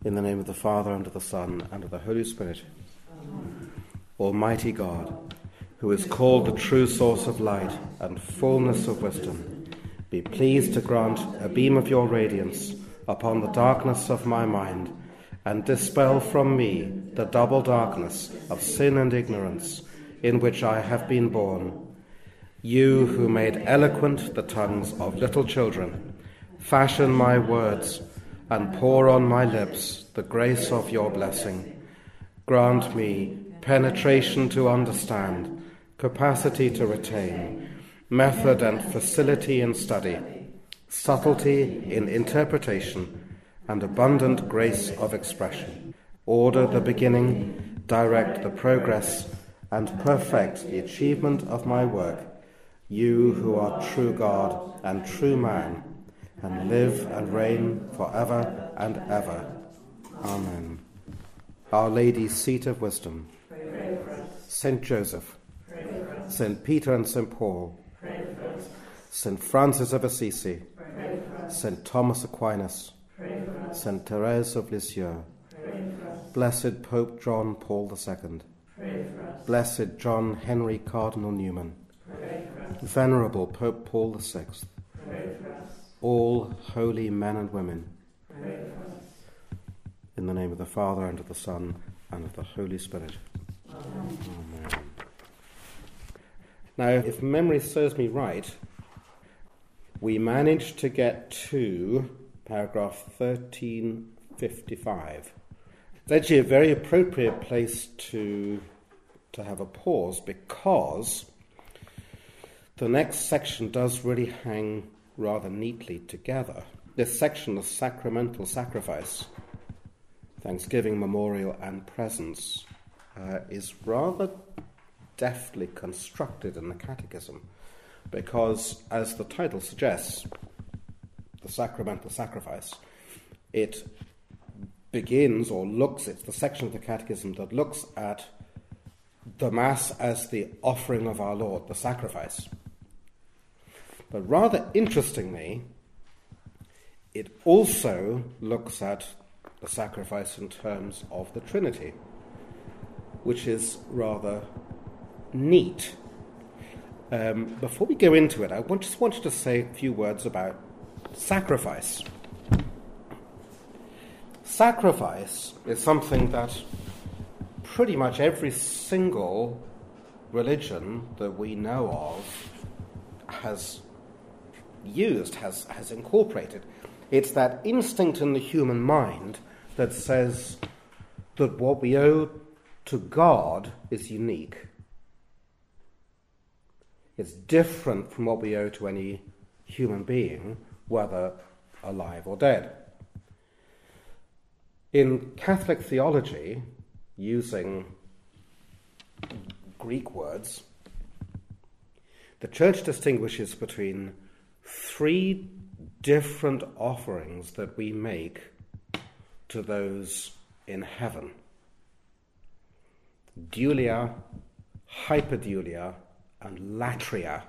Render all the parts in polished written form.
In the name of the Father, and of the Son, and of the Holy Spirit. Amen. Almighty God, who is called the true source of light and fullness of wisdom, be pleased to grant a beam of your radiance upon the darkness of my mind, and dispel from me the double darkness of sin and ignorance in which I have been born. You who made eloquent the tongues of little children, fashion my words and pour on my lips the grace of your blessing. Grant me penetration to understand, capacity to retain, method and facility in study, subtlety in interpretation, and abundant grace of expression. Order the beginning, direct the progress, and perfect the achievement of my work, you who are true God and true man, and live and reign forever and ever. Amen. Our Lady's seat of wisdom, Saint Joseph, Saint Peter and Saint Paul, Saint Francis of Assisi, Saint Thomas Aquinas, Saint Therese of Lisieux, Blessed Pope John Paul II, Blessed John Henry Cardinal Newman, Venerable Pope Paul VI, all holy men and women, in the name of the Father, and of the Son, and of the Holy Spirit. Amen. Amen. Now, if memory serves me right, we managed to get to paragraph 1355. It's actually a very appropriate place to have a pause, because the next section does really hang rather neatly together. This section of sacramental sacrifice, thanksgiving, memorial, and presence, is rather deftly constructed in the Catechism, because, as the title suggests, the sacramental sacrifice, it begins or looks, it's the section of the Catechism that looks at the Mass as the offering of our Lord, the sacrifice. But rather interestingly, it also looks at the sacrifice in terms of the Trinity, which is rather neat. Before we go into it, I just wanted to say a few words about sacrifice. Sacrifice is something that pretty much every single religion that we know of has used, has incorporated. It's that instinct in the human mind that says that what we owe to God is unique. It's different from what we owe to any human being, whether alive or dead. In Catholic theology, using Greek words, the Church distinguishes between three different offerings that we make to those in heaven: dulia, hyperdulia, and latria.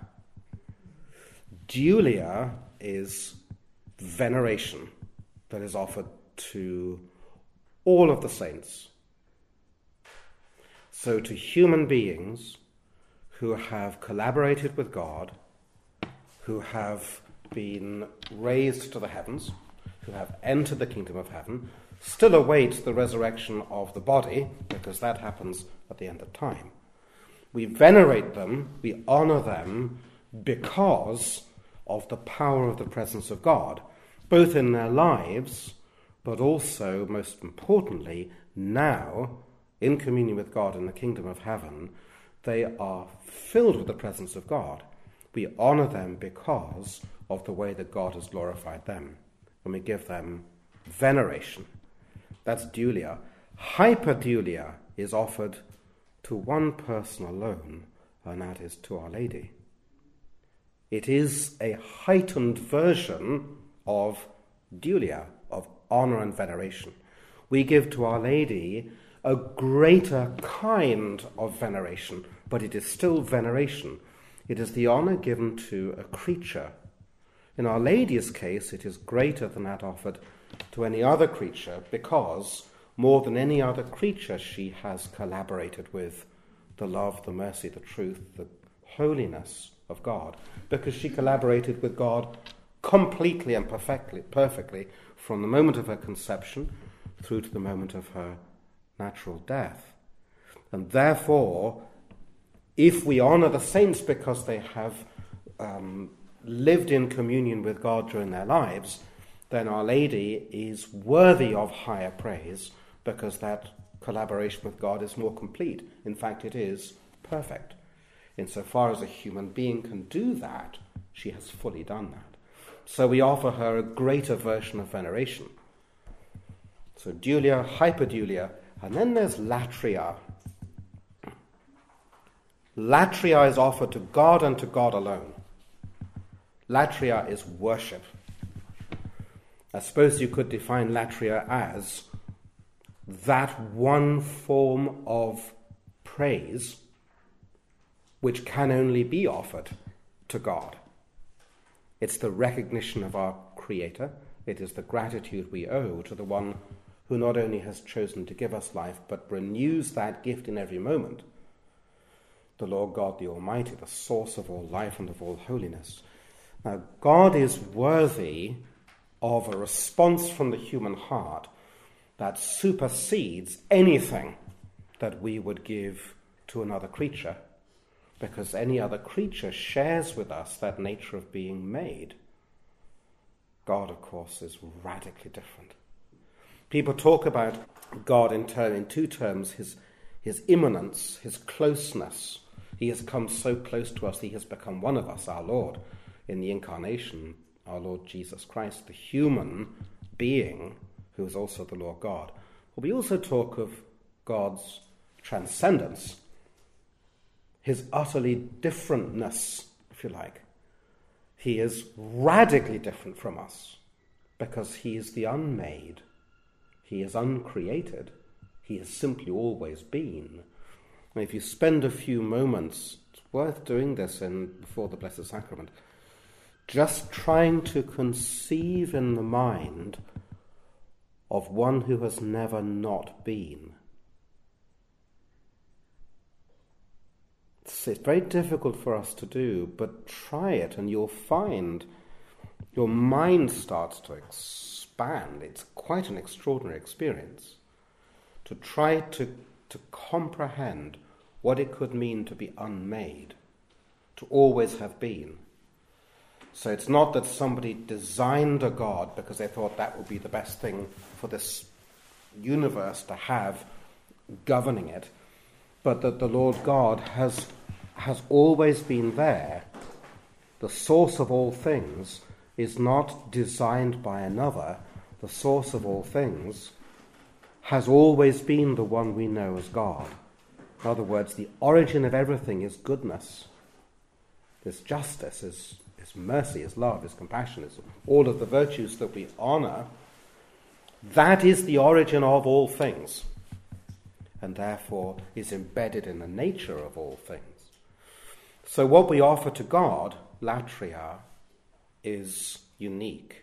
Dulia is veneration that is offered to all of the saints. So to human beings who have collaborated with God, who have been raised to the heavens, who have entered the kingdom of heaven, still await the resurrection of the body, because that happens at the end of time. We venerate them, we honor them, because of the power of the presence of God, both in their lives, but also, most importantly, now, in communion with God in the kingdom of heaven, they are filled with the presence of God. We honor them because of the way that God has glorified them, and we give them veneration. That's dulia. Hyperdulia is offered to one person alone, and that is to Our Lady. It is a heightened version of dulia, of honor and veneration. We give to Our Lady a greater kind of veneration, but it is still veneration. It is the honor given to a creature. In Our Lady's case, it is greater than that offered to any other creature, because more than any other creature she has collaborated with the love, the mercy, the truth, the holiness of God, because she collaborated with God completely and perfectly from the moment of her conception through to the moment of her natural death. And therefore, if we honour the saints because they have lived in communion with God during their lives, then Our Lady is worthy of higher praise because that collaboration with God is more complete. In fact, it is perfect. Insofar as a human being can do that, she has fully done that. So we offer her a greater version of veneration. So dulia, hyperdulia, and then there's latria. Latria is offered to God and to God alone. Latria is worship. I suppose you could define latria as that one form of praise which can only be offered to God. It's the recognition of our Creator. It is the gratitude we owe to the one who not only has chosen to give us life, but renews that gift in every moment. The Lord God, the Almighty, the source of all life and of all holiness. Now, God is worthy of a response from the human heart that supersedes anything that we would give to another creature, because any other creature shares with us that nature of being made. God, of course, is radically different. People talk about God in two terms, his immanence, his closeness. He has come so close to us, he has become one of us, our Lord, in the incarnation, our Lord Jesus Christ, the human being who is also the Lord God. But we also talk of God's transcendence, his utterly differentness, if you like. He is radically different from us because he is the unmade. He is uncreated. He has simply always been. And if you spend a few moments, it's worth doing this before the Blessed Sacrament, just trying to conceive in the mind of one who has never not been. It's very difficult for us to do, but try it and you'll find your mind starts to expand. It's quite an extraordinary experience to try to comprehend what it could mean to be unmade, to always have been. So it's not that somebody designed a God because they thought that would be the best thing for this universe to have governing it, but that the Lord God has always been there. The source of all things is not designed by another. The source of all things has always been the one we know as God. In other words, the origin of everything is goodness. Is justice, is mercy, is love, is compassion, is all of the virtues that we honour. That is the origin of all things, and therefore is embedded in the nature of all things. So what we offer to God, latria, is unique.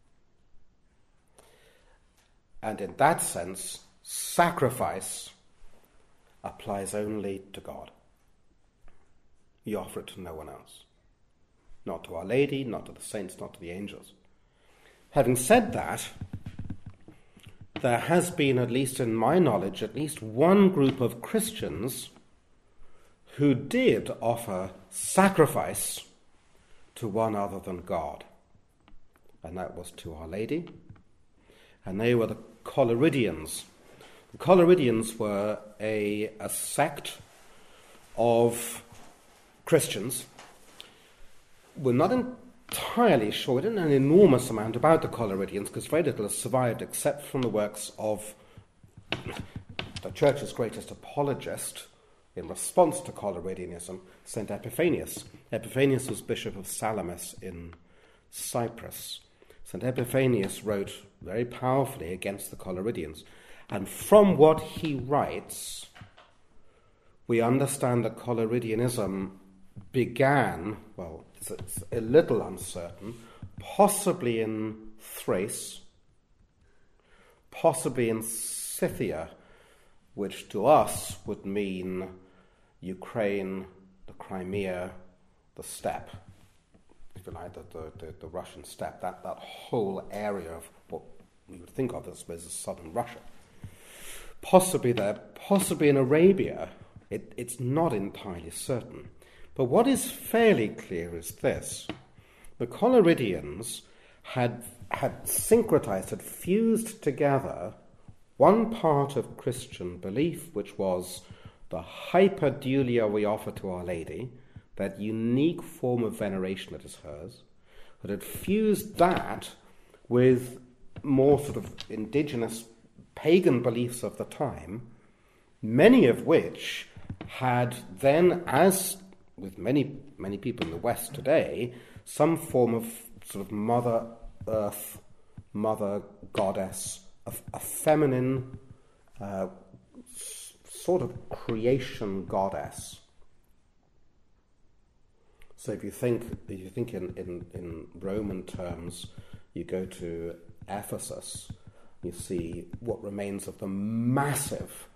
And in that sense, sacrifice applies only to God. We offer it to no one else. Not to Our Lady, not to the saints, not to the angels. Having said that, there has been, at least in my knowledge, at least one group of Christians who did offer sacrifice to one other than God. And that was to Our Lady. And they were the Collyridians. The Collyridians were a sect of Christians. We're not entirely sure, we don't know an enormous amount about the Collyridians because very little has survived except from the works of the Church's greatest apologist in response to Collyridianism, St. Epiphanius. Epiphanius was Bishop of Salamis in Cyprus. St. Epiphanius wrote very powerfully against the Collyridians. And from what he writes, we understand that Collyridianism began, well, it's a little uncertain, possibly in Thrace, possibly in Scythia, which to us would mean Ukraine, the Crimea, the steppe, if you like, the Russian steppe, that whole area of what we would think of as southern Russia. Possibly there, possibly in Arabia. It's not entirely certain. But what is fairly clear is this. The Collyridians had syncretized, had fused together one part of Christian belief, which was the hyperdulia we offer to Our Lady, that unique form of veneration that is hers, but had fused that with more sort of indigenous pagan beliefs of the time, many of which had then, as with many people in the West today, some form of sort of Mother Earth, Mother Goddess, a feminine sort of creation goddess. So if you think in Roman terms, you go to Ephesus, you see what remains of the massive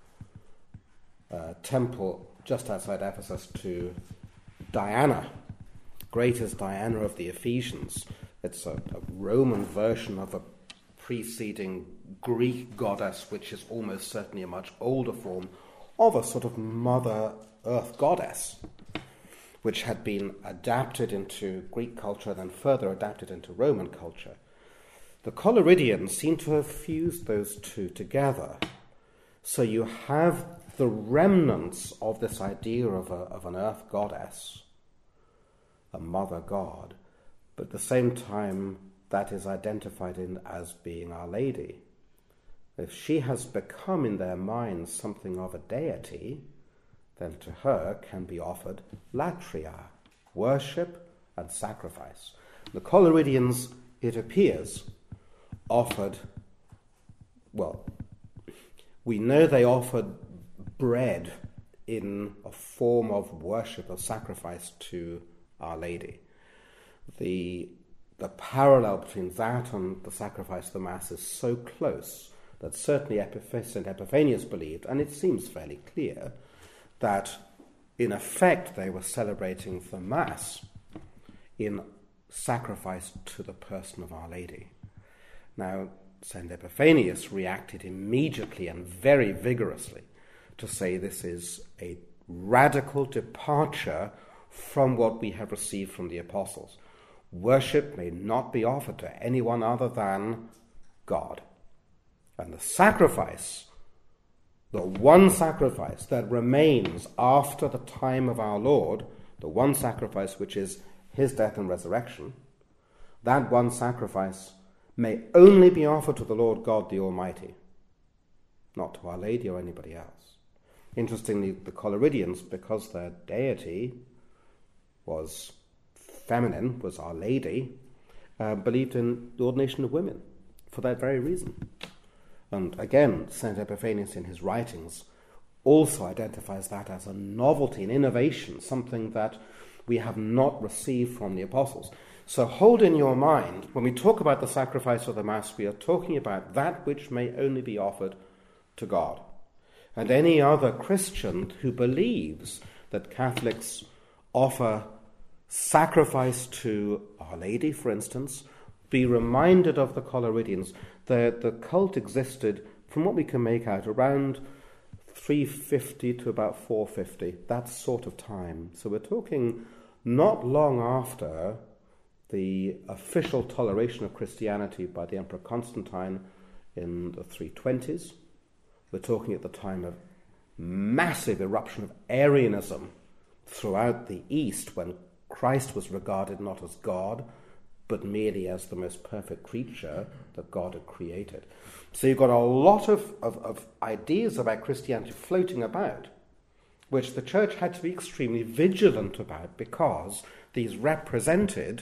temple just outside Ephesus to Diana, greatest Diana of the Ephesians. It's a Roman version of a preceding Greek goddess, which is almost certainly a much older form of a sort of Mother Earth goddess, which had been adapted into Greek culture, then further adapted into Roman culture. The Collyridians seem to have fused those two together. So you have the remnants of this idea of an earth goddess, a mother god, but at the same time that is identified as being Our Lady. If she has become in their minds something of a deity, then to her can be offered latria, worship and sacrifice. The Collyridians, it appears, offered, well, we know they offered bread in a form of worship, of sacrifice to Our Lady. The parallel between that and the sacrifice of the Mass is so close that certainly St. Epiphanius believed, and it seems fairly clear, that in effect they were celebrating the Mass in sacrifice to the person of Our Lady. Now, St. Epiphanius reacted immediately and very vigorously to say this is a radical departure from what we have received from the apostles. Worship may not be offered to anyone other than God. And the sacrifice, the one sacrifice that remains after the time of our Lord, the one sacrifice which is his death and resurrection, that one sacrifice may only be offered to the Lord God the Almighty, not to Our Lady or anybody else. Interestingly, the Collyridians, because their deity was feminine, was Our Lady, believed in the ordination of women for that very reason. And again, St. Epiphanius in his writings also identifies that as a novelty, an innovation, something that we have not received from the apostles. So hold in your mind, when we talk about the sacrifice of the Mass, we are talking about that which may only be offered to God. And any other Christian who believes that Catholics offer sacrifice to Our Lady, for instance, be reminded of the Collyridians. The cult existed, from what we can make out, around 350 to about 450, that sort of time. So we're talking not long after the official toleration of Christianity by the Emperor Constantine in the 320s. We're talking at the time of massive eruption of Arianism throughout the East, when Christ was regarded not as God, but merely as the most perfect creature that God had created. So you've got a lot of ideas about Christianity floating about, which the Church had to be extremely vigilant about, because these represented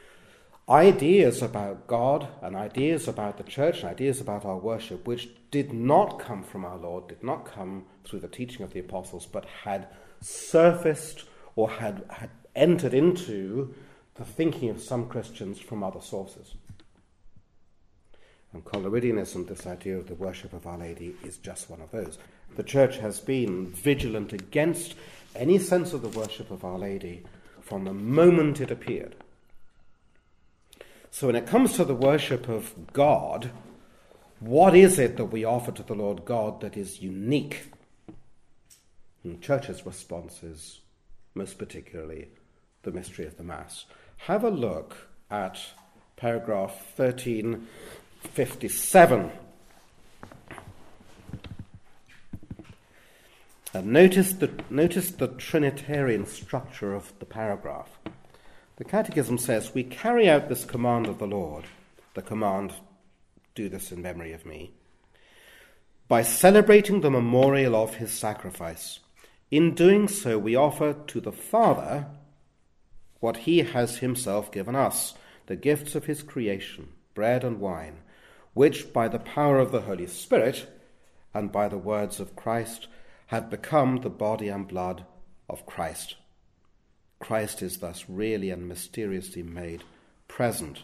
ideas about God and ideas about the Church and ideas about our worship, which did not come from our Lord, did not come through the teaching of the apostles, but had surfaced or had entered into the thinking of some Christians from other sources. And Coleridgeanism, this idea of the worship of Our Lady, is just one of those. The Church has been vigilant against any sense of the worship of Our Lady from the moment it appeared. So when it comes to the worship of God, what is it that we offer to the Lord God that is unique? And the Church's response is, most particularly, the mystery of the Mass. Have a look at paragraph 1357. And notice the Trinitarian structure of the paragraph. The Catechism says, we carry out this command of the Lord, the command, do this in memory of me, by celebrating the memorial of his sacrifice. In doing so, we offer to the Father what he has himself given us, the gifts of his creation, bread and wine, which by the power of the Holy Spirit and by the words of Christ have become the body and blood of Christ. Christ is thus really and mysteriously made present.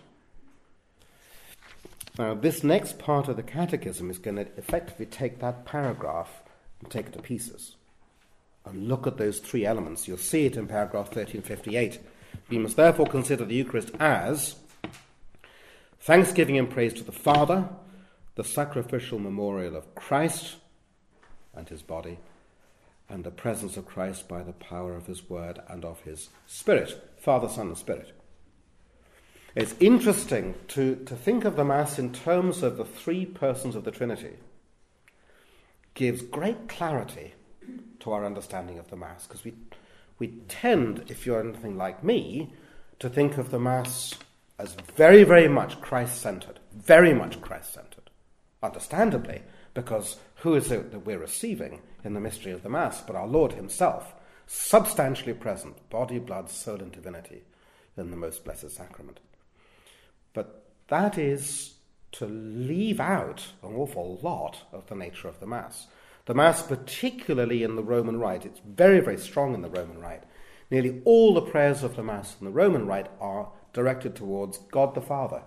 Now, this next part of the Catechism is going to effectively take that paragraph and take it to pieces and look at those three elements. You'll see it in paragraph 1358. We must therefore consider the Eucharist as thanksgiving and praise to the Father, the sacrificial memorial of Christ and his body, and the presence of Christ by the power of his word and of his Spirit, Father, Son, and Spirit. It's interesting to think of the Mass in terms of the three persons of the Trinity. Gives great clarity to our understanding of the Mass, because we tend, if you're anything like me, to think of the Mass as very, very much Christ-centered, understandably, because who is it that we're receiving in the mystery of the Mass but our Lord himself, substantially present, body, blood, soul, and divinity in the most blessed sacrament. But that is to leave out an awful lot of the nature of the Mass. The Mass, particularly in the Roman Rite, it's very, very strong in the Roman Rite. Nearly all the prayers of the Mass in the Roman Rite are directed towards God the Father.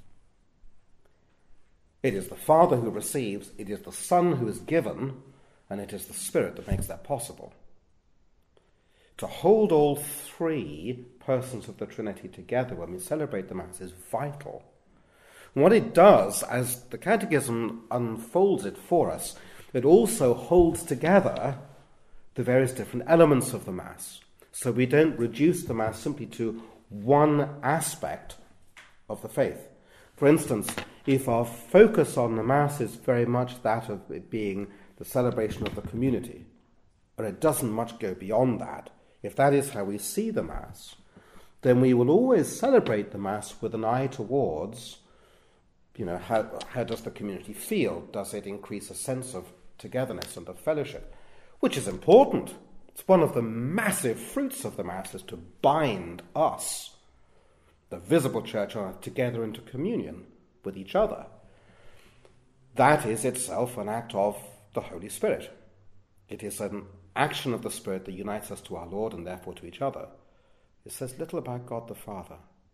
It is the Father who receives, it is the Son who is given, and it is the Spirit that makes that possible. To hold all three persons of the Trinity together when we celebrate the Mass is vital. And what it does, as the Catechism unfolds it for us, it also holds together the various different elements of the Mass. So we don't reduce the Mass simply to one aspect of the faith. For instance, if our focus on the Mass is very much that of it being the celebration of the community, or it doesn't much go beyond that, if that is how we see the Mass, then we will always celebrate the Mass with an eye towards, how does the community feel? Does it increase a sense of togetherness and of fellowship? Which is important. It's one of the massive fruits of the Mass is to bind us, the visible church on earth, together into communion with each other. That is itself an act of the Holy Spirit. It is an action of the Spirit that unites us to our Lord and therefore to each other. It says little about God the Father.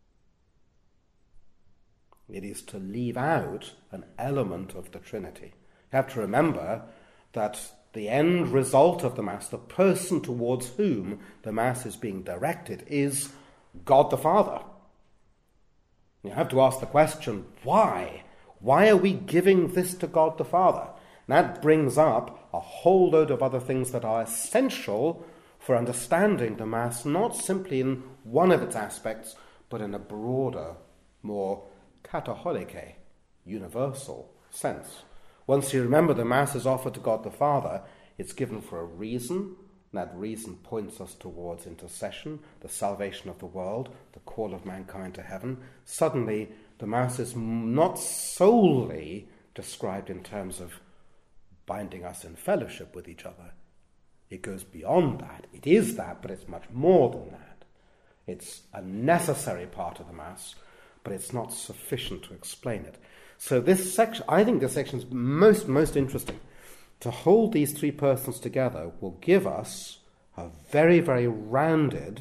It is to leave out an element of the Trinity. You have to remember that the end result of the Mass, the person towards whom the Mass is being directed, is God the Father. You have to ask the question, why? Why are we giving this to God the Father? And that brings up a whole load of other things that are essential for understanding the Mass, not simply in one of its aspects, but in a broader, more katholicke, universal sense. Once you remember the Mass is offered to God the Father, it's given for a reason. That reason points us towards intercession, the salvation of the world, the call of mankind to heaven. Suddenly, the Mass is not solely described in terms of binding us in fellowship with each other. It goes beyond that. It is that, but it's much more than that. It's a necessary part of the Mass, but it's not sufficient to explain it. So this section, I think this section is most interesting. To hold these three persons together will give us a very, very rounded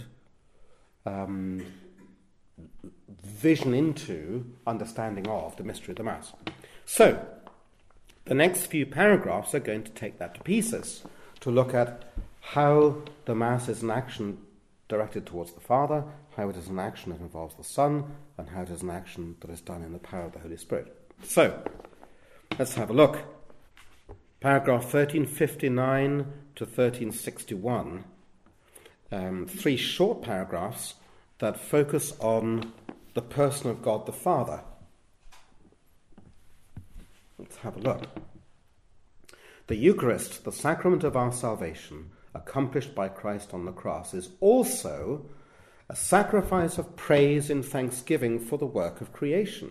vision into understanding of the mystery of the Mass. So, the next few paragraphs are going to take that to pieces, to look at how the Mass is an action directed towards the Father, how it is an action that involves the Son, and how it is an action that is done in the power of the Holy Spirit. So, let's have a look. Paragraph 1359 to 1361, 3 short paragraphs that focus on the person of God the Father. Let's have a look. The Eucharist, the sacrament of our salvation, accomplished by Christ on the cross, is also a sacrifice of praise and thanksgiving for the work of creation.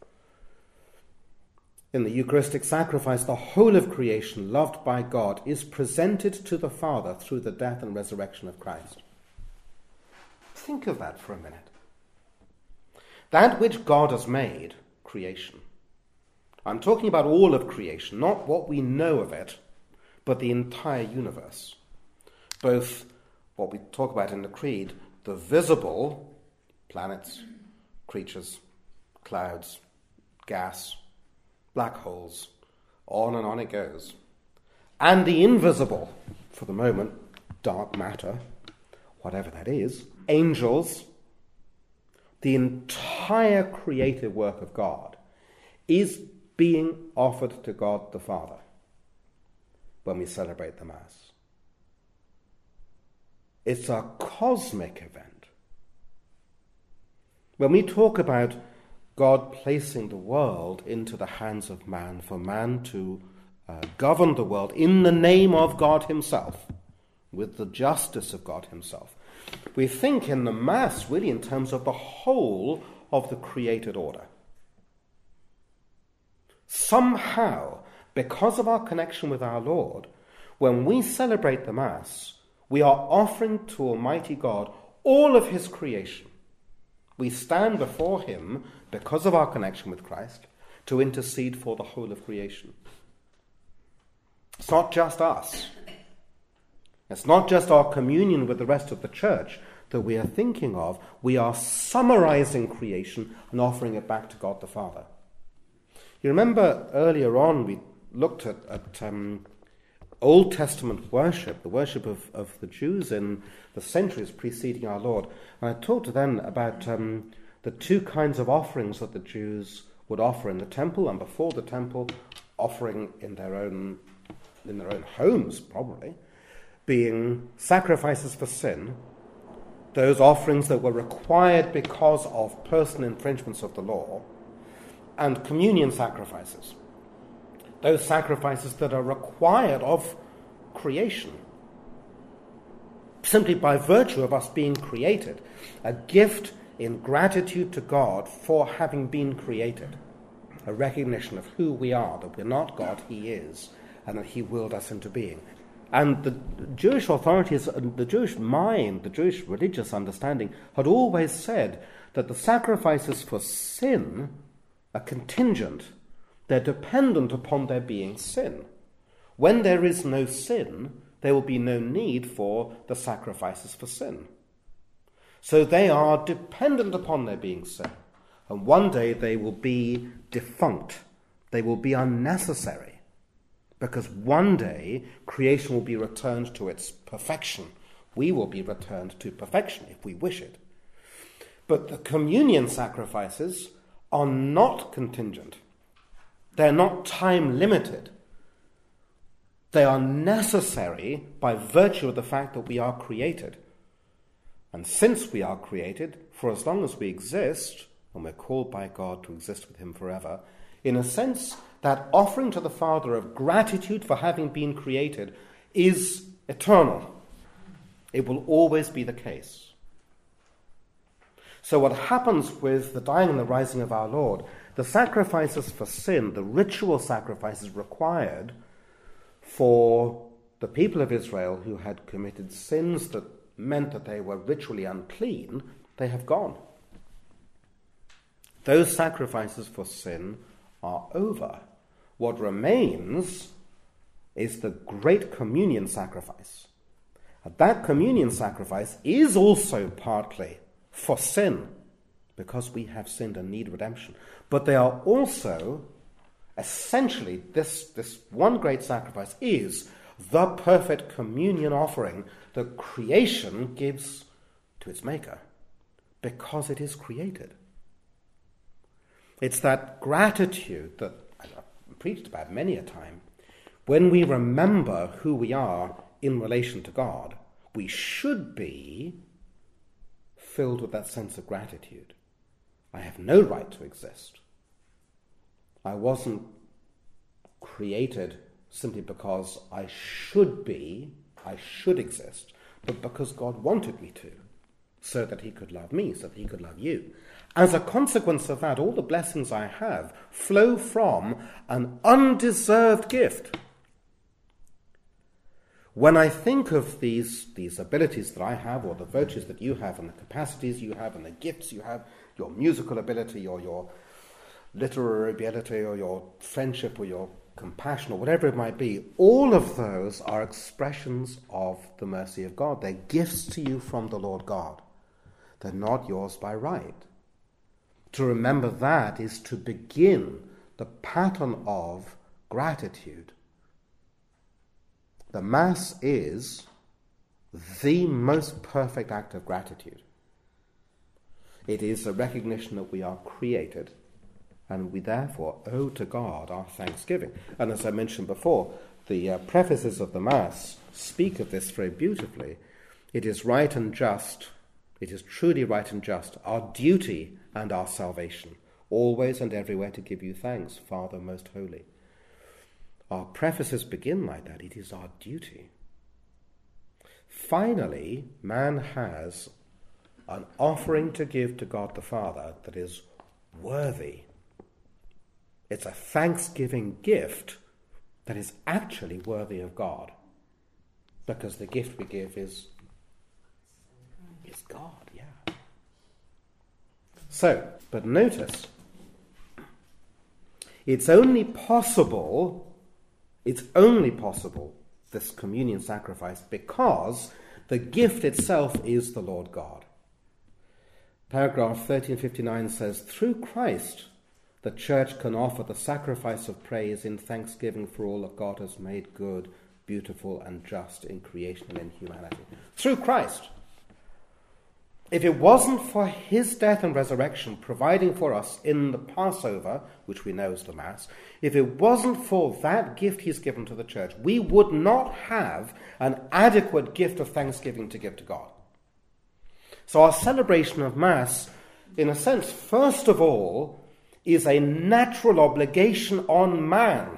In the Eucharistic sacrifice, the whole of creation, loved by God, is presented to the Father through the death and resurrection of Christ. Think of that for a minute. That which God has made, creation. I'm talking about all of creation, not what we know of it, but the entire universe. Both what we talk about in the Creed, the visible, planets, creatures, clouds, gas, black holes, on it goes. And the invisible, for the moment, dark matter, whatever that is, angels, the entire creative work of God is being offered to God the Father when we celebrate the Mass. It's a cosmic event. When we talk about God placing the world into the hands of man, for man to govern the world in the name of God himself, with the justice of God himself, we think in the Mass really in terms of the whole of the created order. Somehow, because of our connection with our Lord, when we celebrate the Mass, we are offering to Almighty God all of his creation. We stand before him, because of our connection with Christ, to intercede for the whole of creation. It's not just us. It's not just our communion with the rest of the church that we are thinking of. We are summarizing creation and offering it back to God the Father. You remember earlier on we looked at Old Testament worship, the worship of the Jews in the centuries preceding our Lord. And I talked then about the 2 kinds of offerings that the Jews would offer in the temple and before the temple, offering in their own homes probably, being sacrifices for sin, those offerings that were required because of personal infringements of the law, and communion sacrifices, those sacrifices that are required of creation, simply by virtue of us being created, a gift in gratitude to God for having been created, a recognition of who we are, that we're not God, he is, and that he willed us into being. And the Jewish authorities, the Jewish mind, the Jewish religious understanding had always said that the sacrifices for sin are contingent. They're dependent upon there being sin. When there is no sin, there will be no need for the sacrifices for sin. So they are dependent upon there being sin. And one day they will be defunct. They will be unnecessary. Because one day creation will be returned to its perfection. We will be returned to perfection if we wish it. But the communion sacrifices are not contingent. They're not time limited. They are necessary by virtue of the fact that we are created. And since we are created, for as long as we exist, and we're called by God to exist with him forever, in a sense, that offering to the Father of gratitude for having been created is eternal. It will always be the case. So what happens with the dying and the rising of our Lord, the sacrifices for sin, the ritual sacrifices required for the people of Israel who had committed sins that meant that they were ritually unclean, they have gone. Those sacrifices for sin are over. What remains is the great communion sacrifice. And that communion sacrifice is also partly for sin, because we have sinned and need redemption. But they are also Essentially, this one great sacrifice is the perfect communion offering that creation gives to its maker, because it is created. It's that gratitude that I've preached about many a time. When we remember who we are in relation to God, we should be filled with that sense of gratitude. I have no right to exist. I wasn't created simply because I should exist, but because God wanted me to, so that he could love me, so that he could love you. As a consequence of that, all the blessings I have flow from an undeserved gift. When I think of these abilities that I have, or the virtues that you have, and the capacities you have, and the gifts you have, your musical ability, or your literary ability, or your friendship, or your compassion, or whatever it might be, all of those are expressions of the mercy of God. They're gifts to you from the Lord God. They're not yours by right. To remember that is to begin the pattern of gratitude. The Mass is the most perfect act of gratitude. It is a recognition that we are created, and we therefore owe to God our thanksgiving. And as I mentioned before, the prefaces of the Mass speak of this very beautifully. It is right and just, it is truly right and just, our duty and our salvation, always and everywhere to give you thanks, Father most holy. Our prefaces begin like that. It is our duty. Finally, man has an offering to give to God the Father that is worthy. It's a thanksgiving gift that is actually worthy of God, because the gift we give is God, yeah. So, but notice, it's only possible, this communion sacrifice, because the gift itself is the Lord God. Paragraph 1359 says, through Christ, the Church can offer the sacrifice of praise in thanksgiving for all that God has made good, beautiful, and just in creation and in humanity. Through Christ. If it wasn't for his death and resurrection providing for us in the Passover, which we know is the Mass, if it wasn't for that gift he's given to the Church, we would not have an adequate gift of thanksgiving to give to God. So our celebration of Mass, in a sense, first of all, is a natural obligation on man,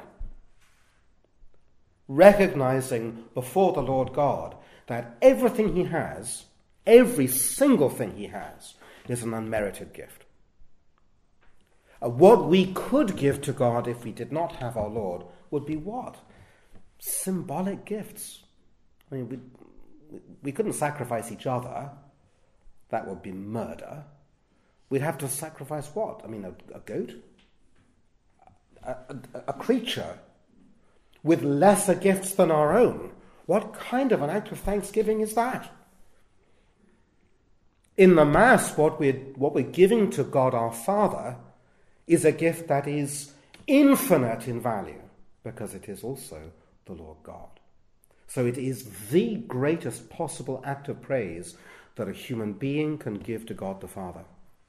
recognizing before the Lord God that everything he has, every single thing he has, is an unmerited gift. What we could give to God if we did not have our Lord would be what? Symbolic gifts. I mean, we couldn't sacrifice each other. That would be murder. We'd have to sacrifice what? I mean, a goat? A creature with lesser gifts than our own. What kind of an act of thanksgiving is that? In the Mass, what we're giving to God our Father is a gift that is infinite in value, because it is also the Lord God. So it is the greatest possible act of praise that a human being can give to God the Father.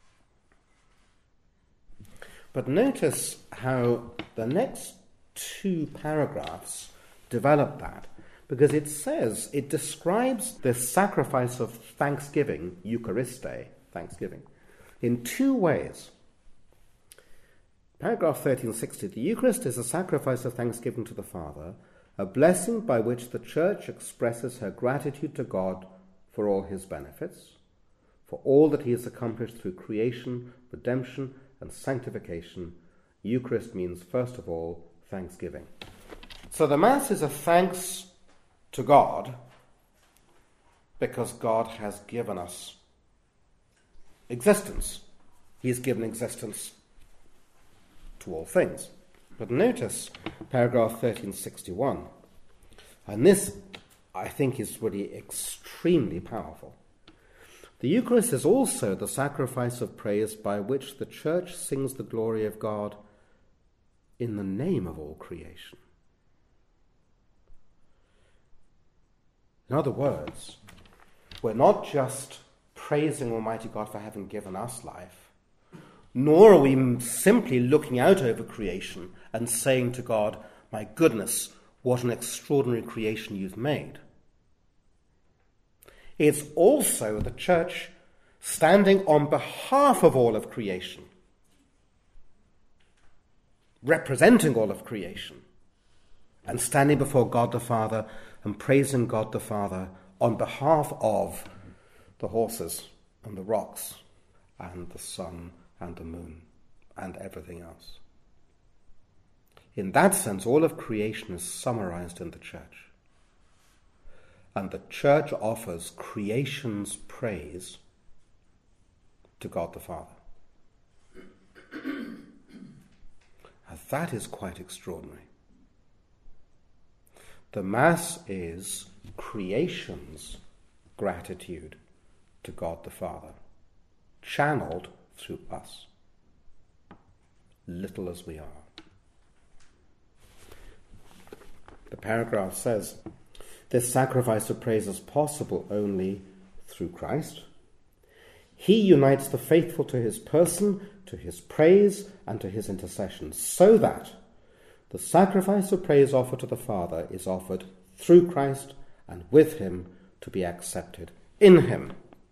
But notice how the next two paragraphs develop that, because it describes the sacrifice of thanksgiving, Euchariste, thanksgiving, in two ways. Paragraph 1360, the Eucharist is a sacrifice of thanksgiving to the Father, a blessing by which the Church expresses her gratitude to God for all his benefits, for all that he has accomplished through creation, redemption, and sanctification. Eucharist means, first of all, thanksgiving. So the Mass is a thanks to God because God has given us existence. He has given existence to all things. But notice paragraph 1361. And this, I think, is really extremely powerful. The Eucharist is also the sacrifice of praise by which the Church sings the glory of God in the name of all creation. In other words, we're not just praising Almighty God for having given us life, nor are we simply looking out over creation and saying to God, my goodness, what an extraordinary creation you've made. It's also the church standing on behalf of all of creation, representing all of creation, and standing before God the Father and praising God the Father on behalf of the horses and the rocks and the sun and the moon and everything else. In that sense, all of creation is summarized in the church. And the church offers creation's praise to God the Father. And that is quite extraordinary. The Mass is creation's gratitude to God the Father, channeled through us, little as we are. The paragraph says, this sacrifice of praise is possible only through Christ. He unites the faithful to his person, to his praise, and to his intercession, so that the sacrifice of praise offered to the Father is offered through Christ and with him to be accepted in him.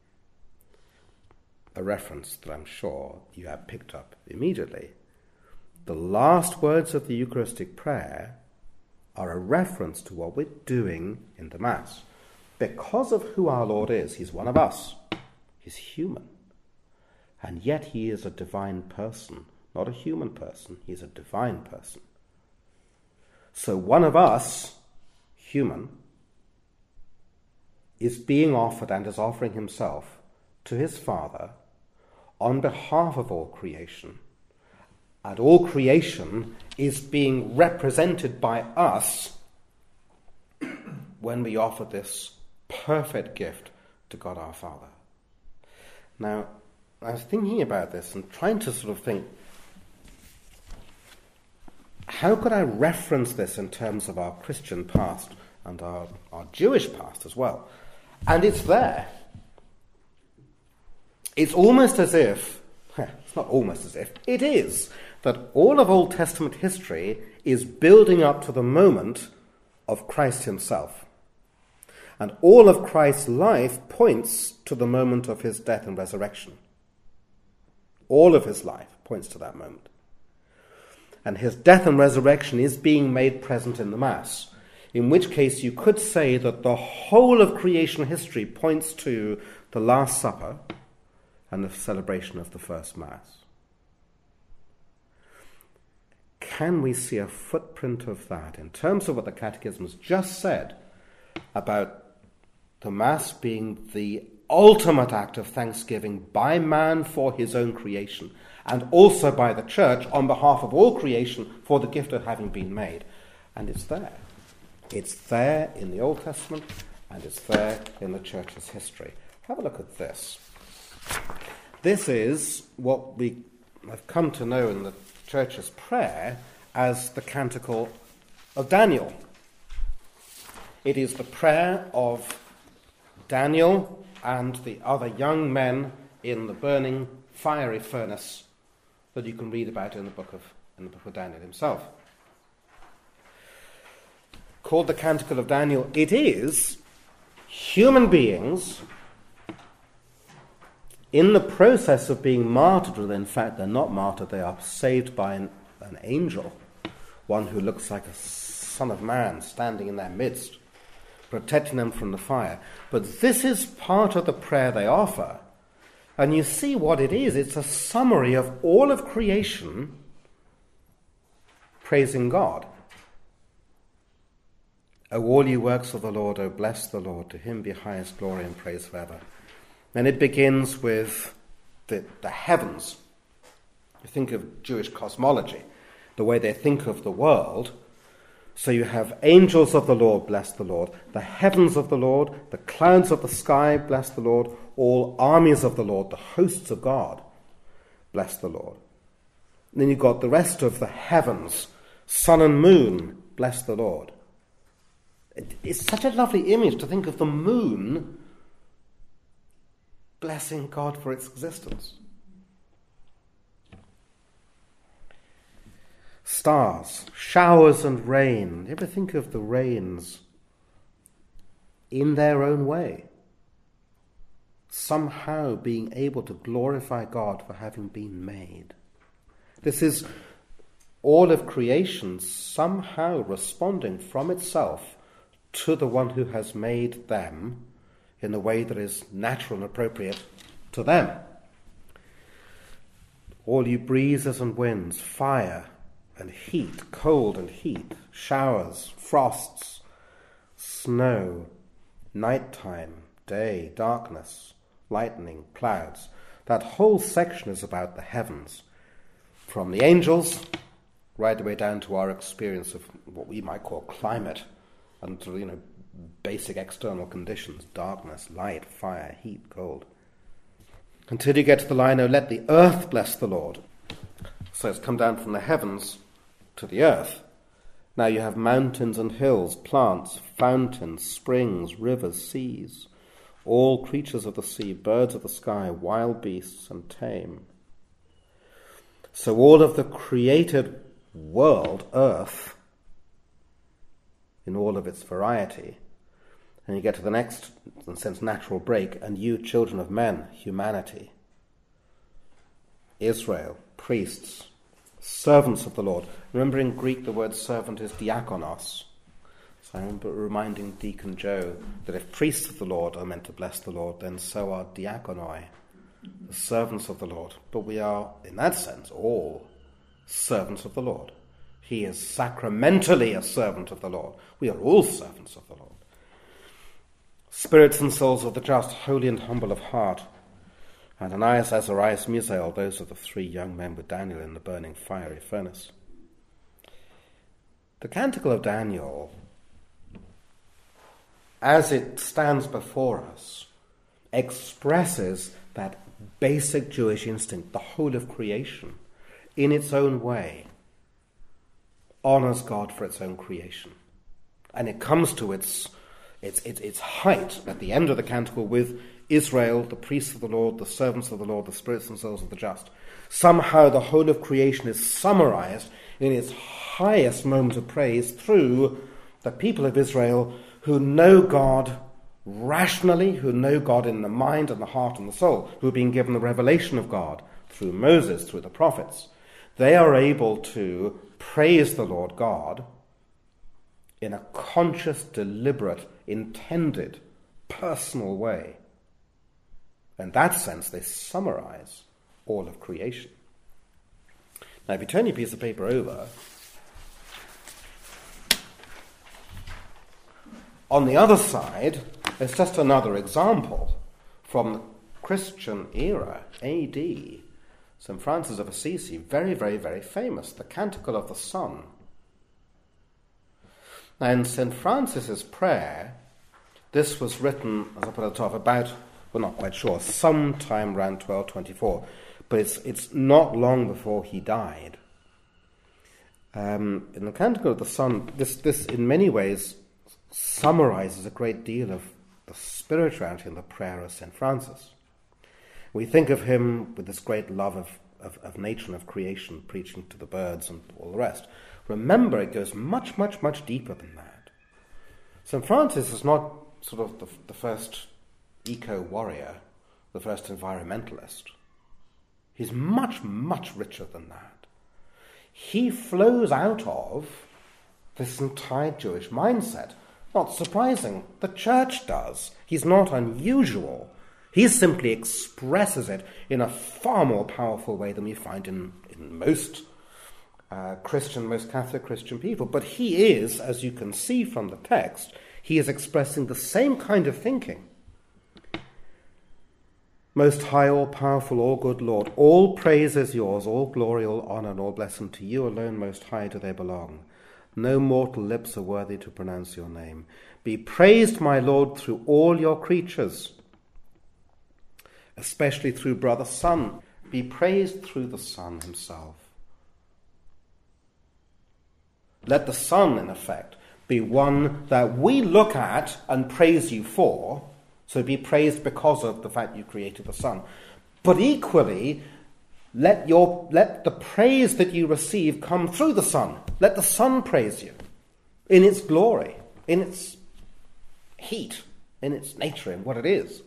A reference that I'm sure you have picked up immediately. The last words of the Eucharistic prayer are a reference to what we're doing in the Mass. Because of who our Lord is, he's one of us. He's human. And yet he is a divine person, not a human person. He's a divine person. So one of us, human, is being offered and is offering himself to his Father on behalf of all creation. And all creation is being represented by us when we offer this perfect gift to God our Father. Now, I was thinking about this and trying to sort of think, how could I reference this in terms of our Christian past and our Jewish past as well? And it's there. It's almost as if, it's not almost as if, it is, that all of Old Testament history is building up to the moment of Christ himself. And all of Christ's life points to the moment of his death and resurrection. All of his life points to that moment. And his death and resurrection is being made present in the Mass, in which case you could say that the whole of creation history points to the Last Supper and the celebration of the first Mass. Can we see a footprint of that in terms of what the Catechism has just said about the Mass being the ultimate act of thanksgiving by man for his own creation, and also by the Church on behalf of all creation for the gift of having been made? And it's there. It's there in the Old Testament, and it's there in the Church's history. Have a look at this. This is what we have come to know in the Church's prayer as the Canticle of Daniel. It is the prayer of Daniel and the other young men in the burning fiery furnace that you can read about in the book of Daniel himself. Called the Canticle of Daniel, it is human beings in the process of being martyred, or in fact they're not martyred, they are saved by an angel, one who looks like a son of man standing in their midst, protecting them from the fire. But this is part of the prayer they offer. And you see what it is. It's a summary of all of creation praising God. O all you works of the Lord, O bless the Lord, to him be highest glory and praise forever. And it begins with the heavens. You think of Jewish cosmology, the way they think of the world. So you have angels of the Lord, bless the Lord. The heavens of the Lord, the clouds of the sky, bless the Lord. All armies of the Lord, the hosts of God, bless the Lord. And then you've got the rest of the heavens Sun and moon, bless the Lord. It's such a lovely image to think of the moon blessing God for its existence. Stars, showers and rain. You ever think of the rains in their own way, somehow being able to glorify God for having been made? This is all of creation somehow responding from itself to the one who has made them in a way that is natural and appropriate to them. All you breezes and winds, fire and heat, cold and heat, showers, frosts, snow, nighttime, day, darkness, lightning, clouds. That whole section is about the heavens, from the angels right the way down to our experience of what we might call climate and to, basic external conditions, darkness, light, fire, heat, cold. Until you get to the line, "Oh, let the earth bless the Lord." So it's come down from the heavens to the earth. Now you have mountains and hills, plants, fountains, springs, rivers, seas, all creatures of the sea, birds of the sky, wild beasts and tame. So all of the created world, earth, in all of its variety. And you get to the next, in a sense, natural break, "And you, children of men," humanity, Israel, priests, servants of the Lord. Remember, in Greek the word servant is diakonos. So I remember reminding Deacon Joe that if priests of the Lord are meant to bless the Lord, then so are diakonoi, the servants of the Lord. But we are, in that sense, all servants of the Lord. He is sacramentally a servant of the Lord. We are all servants of the Lord. Spirits and souls of the just, holy and humble of heart. Ananias, Azarias, Misael, those are the three young men with Daniel in the burning fiery furnace. The Canticle of Daniel, as it stands before us, expresses that basic Jewish instinct, the whole of creation, in its own way, honors God for its own creation. And it comes to its height at the end of the canticle with Israel, the priests of the Lord, the servants of the Lord, the spirits and souls of the just. Somehow the whole of creation is summarized in its highest moment of praise through the people of Israel who know God rationally, who know God in the mind and the heart and the soul, who have been given the revelation of God through Moses, through the prophets. They are able to praise the Lord God in a conscious, deliberate, intended, personal way. In that sense, they summarize all of creation. Now, if you turn your piece of paper over, on the other side, there's just another example from the Christian era, AD. St. Francis of Assisi, very, very, very famous, the Canticle of the Sun. Now, in St. Francis's prayer, this was written, as I put at the top, about, we're not quite sure, sometime around 1224, but it's not long before he died. In the Canticle of the Sun, this in many ways summarizes a great deal of the spirituality and the prayer of St. Francis. We think of him with this great love of nature and of creation, preaching to the birds and all the rest. Remember, it goes much, much, much deeper than that. St. Francis is not sort of the first eco-warrior, the first environmentalist. He's much, much richer than that. He flows out of this entire Jewish mindset. Not surprising, the church does. He's not unusual. He simply expresses it in a far more powerful way than we find in most most Catholic Christian people. But he is, as you can see from the text, he is expressing the same kind of thinking. Most high, all powerful, all good Lord, all praise is yours, all glory, all honour, and all blessing to you alone, most high, do they belong. No mortal lips are worthy to pronounce your name. Be praised, my Lord, through all your creatures, especially through brother Son. Be praised through the Son himself. Let the Son, in effect, be one that we look at and praise you for, so be praised because of the fact you created the Son. But equally, let the praise that you receive come through the Son. Let the Son praise you in its glory, in its heat, in its nature, in what it is.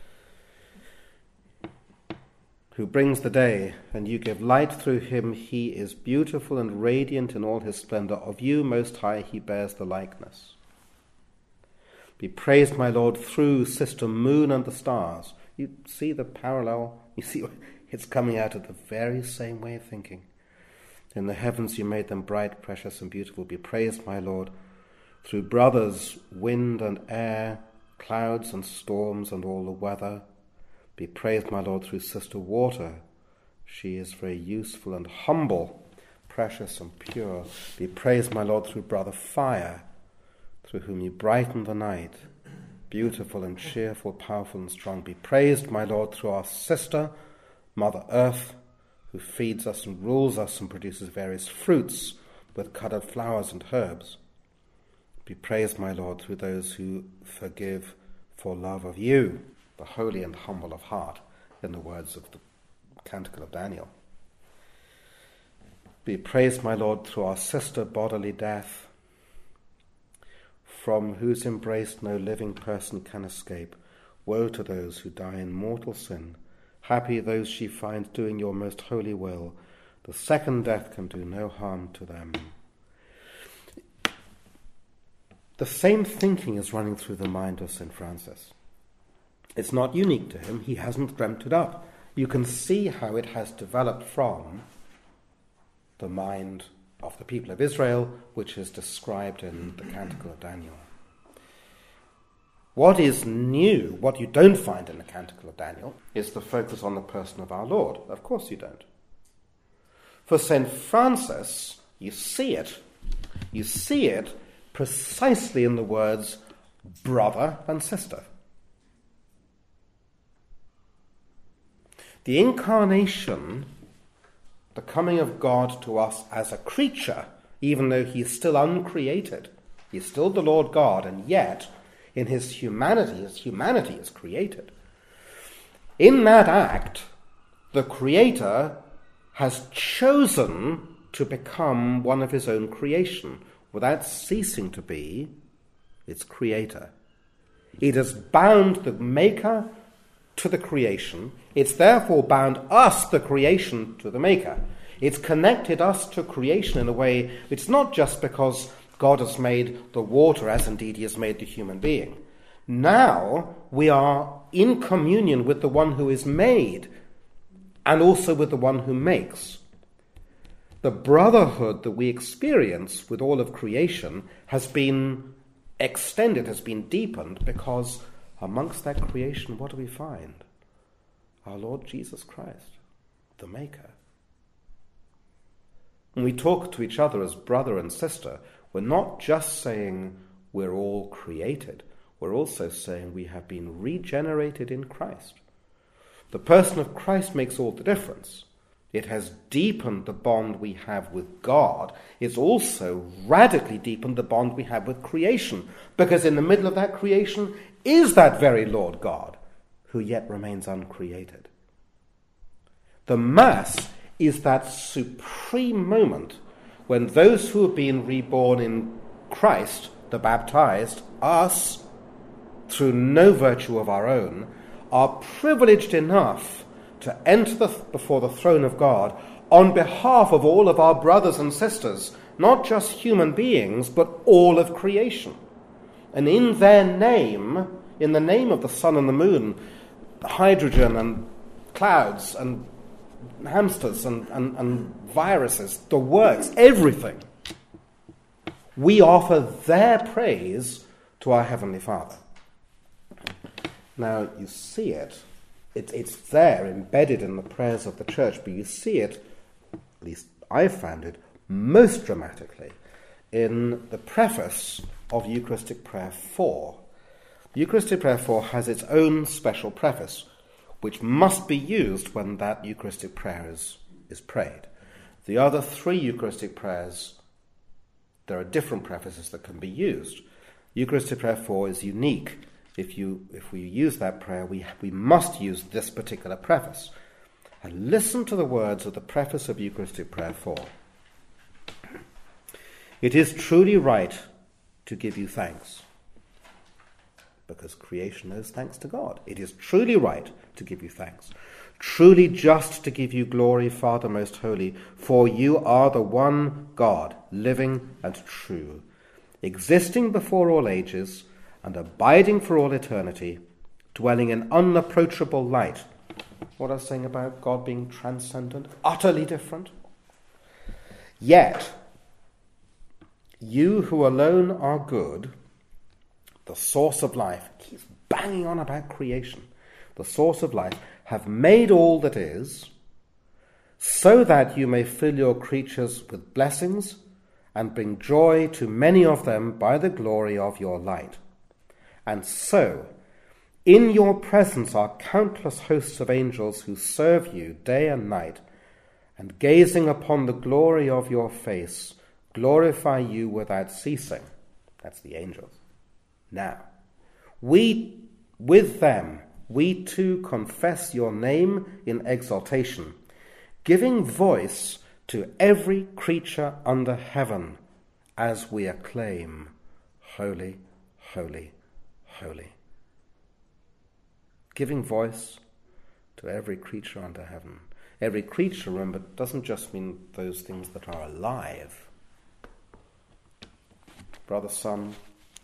Who brings the day, and you give light through him. He is beautiful and radiant in all his splendor. Of you, Most High, he bears the likeness. Be praised, my Lord, through Sister Moon and the stars. You see the parallel? You see it's coming out of the very same way of thinking. In the heavens you made them bright, precious, and beautiful. Be praised, my Lord, through brothers, wind and air, clouds and storms and all the weather. Be praised, my Lord, through Sister Water. She is very useful and humble, precious and pure. Be praised, my Lord, through Brother Fire, through whom you brighten the night, beautiful and cheerful, powerful and strong. Be praised, my Lord, through our sister, Mother Earth, who feeds us and rules us and produces various fruits with coloured flowers and herbs. Be praised, my Lord, through those who forgive for love of you, the holy and humble of heart, in the words of the Canticle of Daniel. Be praised, my Lord, through our sister bodily death, from whose embrace no living person can escape. Woe to those who die in mortal sin. Happy those she finds doing your most holy will. The second death can do no harm to them. The same thinking is running through the mind of St. Francis. It's not unique to him. He hasn't dreamt it up. You can see how it has developed from the mind of the people of Israel, which is described in the Canticle of Daniel. What is new, what you don't find in the Canticle of Daniel, is the focus on the person of our Lord. Of course you don't. For St. Francis, you see it precisely in the words brother and sister. The incarnation, the coming of God to us as a creature, even though he is still uncreated, he is still the Lord God, and yet in his humanity is created. In that act, the Creator has chosen to become one of his own creation without ceasing to be its creator. It has bound the Maker to the creation. It's therefore bound us, the creation, to the Maker. It's connected us to creation in a way. It's not just because God has made the water, as indeed he has made the human being. Now we are in communion with the one who is made and also with the one who makes. The brotherhood that we experience with all of creation has been extended, has been deepened, because amongst that creation, what do we find? Our Lord Jesus Christ, the Maker. When we talk to each other as brother and sister, we're not just saying we're all created, we're also saying we have been regenerated in Christ. The person of Christ makes all the difference. It has deepened the bond we have with God. It's also radically deepened the bond we have with creation, because in the middle of that creation is that very Lord God, who yet remains uncreated. The Mass is that supreme moment when those who have been reborn in Christ, the baptized, us, through no virtue of our own, are privileged enough to enter before the throne of God on behalf of all of our brothers and sisters, not just human beings, but all of creation. And in their name, in the name of the sun and the moon, hydrogen and clouds and hamsters and viruses, the works, everything, we offer their praise to our Heavenly Father. Now, you see it's there, embedded in the prayers of the Church, but you see it, at least I've found it, most dramatically in the preface of Eucharistic Prayer 4. Eucharistic Prayer 4 has its own special preface, which must be used when that Eucharistic prayer is prayed. The other three Eucharistic prayers There are different prefaces that can be used. Eucharistic Prayer 4 is unique. If we use that prayer, we must use this particular preface. And listen to the words of the preface of Eucharistic Prayer 4. It is truly right to give you thanks, because creation owes thanks to God. It is truly right to give you thanks, truly just to give you glory, Father most holy, for you are the one God, living and true, existing before all ages and abiding for all eternity, dwelling in unapproachable light. What I was saying about God being transcendent, utterly different. Yet, you who alone are good, the source of life, keeps banging on about creation, the source of life, have made all that is, so that you may fill your creatures with blessings and bring joy to many of them by the glory of your light. And so, in your presence are countless hosts of angels who serve you day and night, and gazing upon the glory of your face, glorify you without ceasing. That's the angels. Now, we too confess your name in exaltation, giving voice to every creature under heaven as we acclaim, Holy, holy, holy. Giving voice to every creature under heaven. Every creature, remember, doesn't just mean those things that are alive. Brother sun,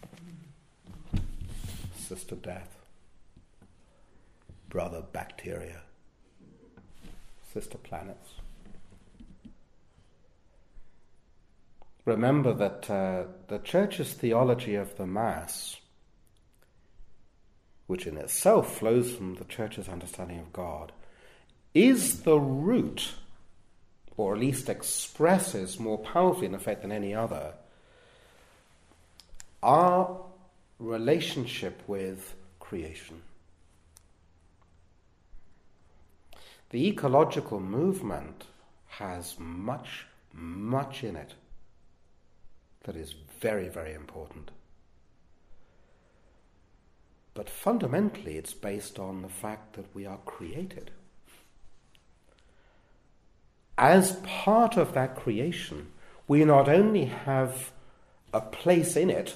sister death, brother bacteria, sister planets. Remember that the Church's theology of the Mass, which in itself flows from the Church's understanding of God, is the root, or at least expresses more powerfully in effect than any other, our relationship with creation. The ecological movement has much, much in it that is very, very important. But fundamentally, it's based on the fact that we are created. As part of that creation, we not only have a place in it,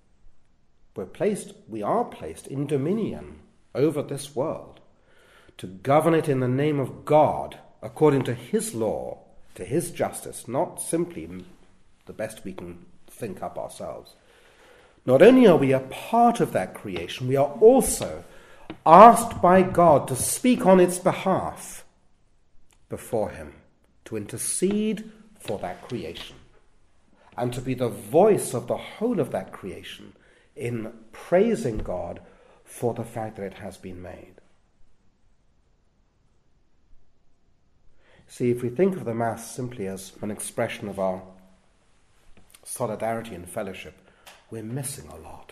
we are placed in dominion over this world to govern it in the name of God, according to his law, to his justice, not simply the best we can think up ourselves. Not only are we a part of that creation, we are also asked by God to speak on its behalf before him, to intercede for that creation, and to be the voice of the whole of that creation in praising God for the fact that it has been made. See, if we think of the Mass simply as an expression of our solidarity and fellowship, we're missing a lot.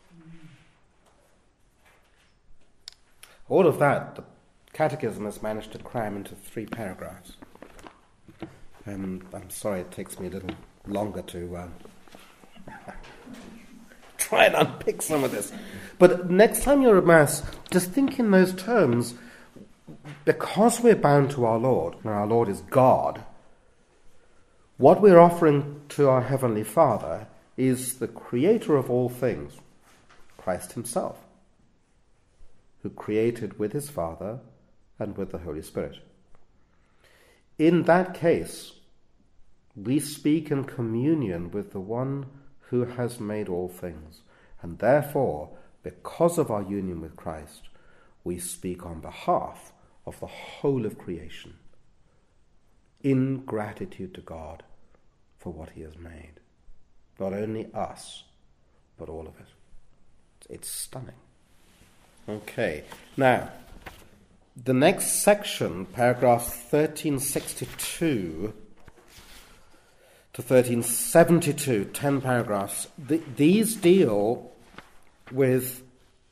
All of that, the Catechism has managed to cram into 3 paragraphs. I'm sorry it takes me a little longer to try and unpick some of this. But next time you're at Mass, just think in those terms. Because we're bound to our Lord, and our Lord is God, what we're offering to our Heavenly Father is the Creator of all things, Christ himself, who created with his Father and with the Holy Spirit. In that case, we speak in communion with the one who has made all things, and therefore, because of our union with Christ, we speak on behalf of the whole of creation, in gratitude to God for what he has made. Not only us, but all of it. It's stunning. Okay, now, the next section, paragraphs 1362 to 1372, 10 paragraphs, these deal with...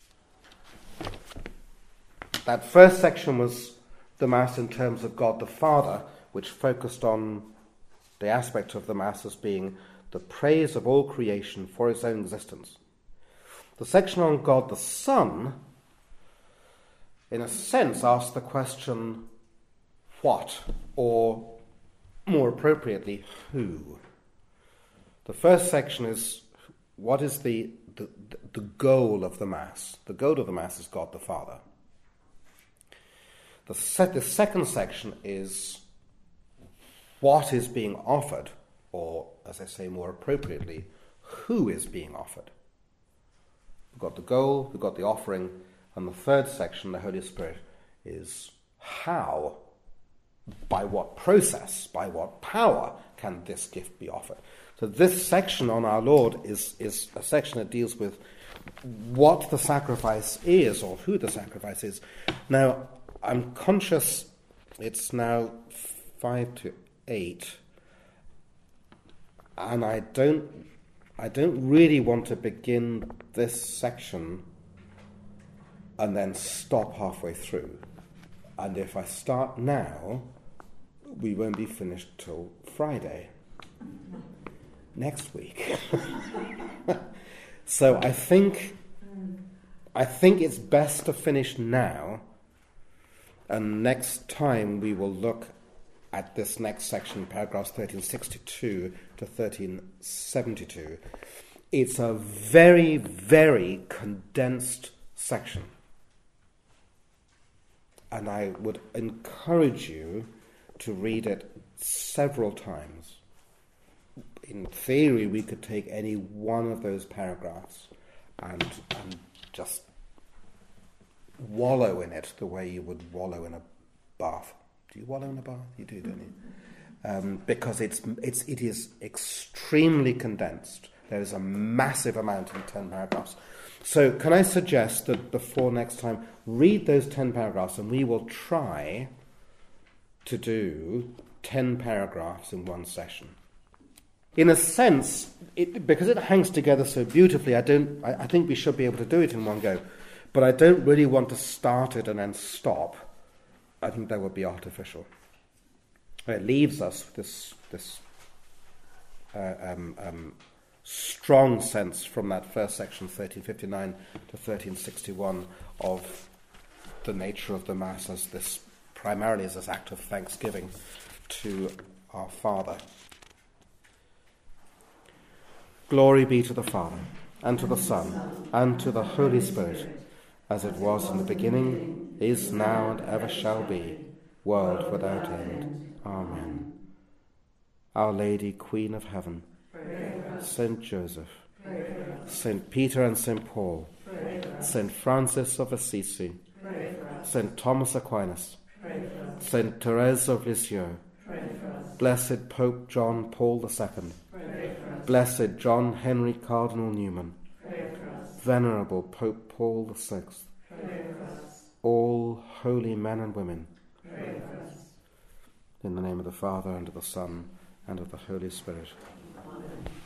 That first section was the Mass in terms of God the Father, which focused on the aspect of the Mass as being the praise of all creation for its own existence. The section on God the Son, in a sense, asks the question, what? Or, more appropriately, who? The first section is, what is the goal of the Mass? The goal of the Mass is God the Father. The second section is what is being offered, or, as I say more appropriately, who is being offered. We've got the goal, we've got the offering, and the third section, the Holy Spirit, is how, by what process, by what power can this gift be offered. So this section on our Lord is a section that deals with what the sacrifice is, or who the sacrifice is. Now, I'm conscious it's now 5 to 8, and I don't really want to begin this section and then stop halfway through. And if I start now, we won't be finished till Friday next week. So I think it's best to finish now, and next time we will look at this next section, paragraphs 1362 to 1372. It's a very, very condensed section. And I would encourage you to read it several times. In theory, we could take any one of those paragraphs and just wallow in it the way you would wallow in a bath. Do you wallow in a bath? You do, don't you? Because it is extremely condensed. There is a massive amount in 10 paragraphs. So can I suggest that before next time, read those 10 paragraphs, and we will try to do 10 paragraphs in one session. In a sense, because it hangs together so beautifully, I think we should be able to do it in one go. But I don't really want to start it and then stop. I think that would be artificial. It leaves us with this strong sense from that first section, 1359 to 1361, of the nature of the Mass as this, primarily as this act of thanksgiving to our Father. Glory be to the Father, and to the Son, and to the Holy Spirit, as it was in the beginning, is now, and ever shall be, world without end. Amen. Our Lady, Queen of Heaven, Saint Joseph, Saint Peter and Saint Paul, Saint Francis of Assisi, Saint Thomas Aquinas, Saint Therese of Lisieux, Blessed Pope John Paul II, Blessed John Henry Cardinal Newman, Venerable Pope Paul VI, all holy men and women, in the name of the Father, and of the Son, and of the Holy Spirit. Amen.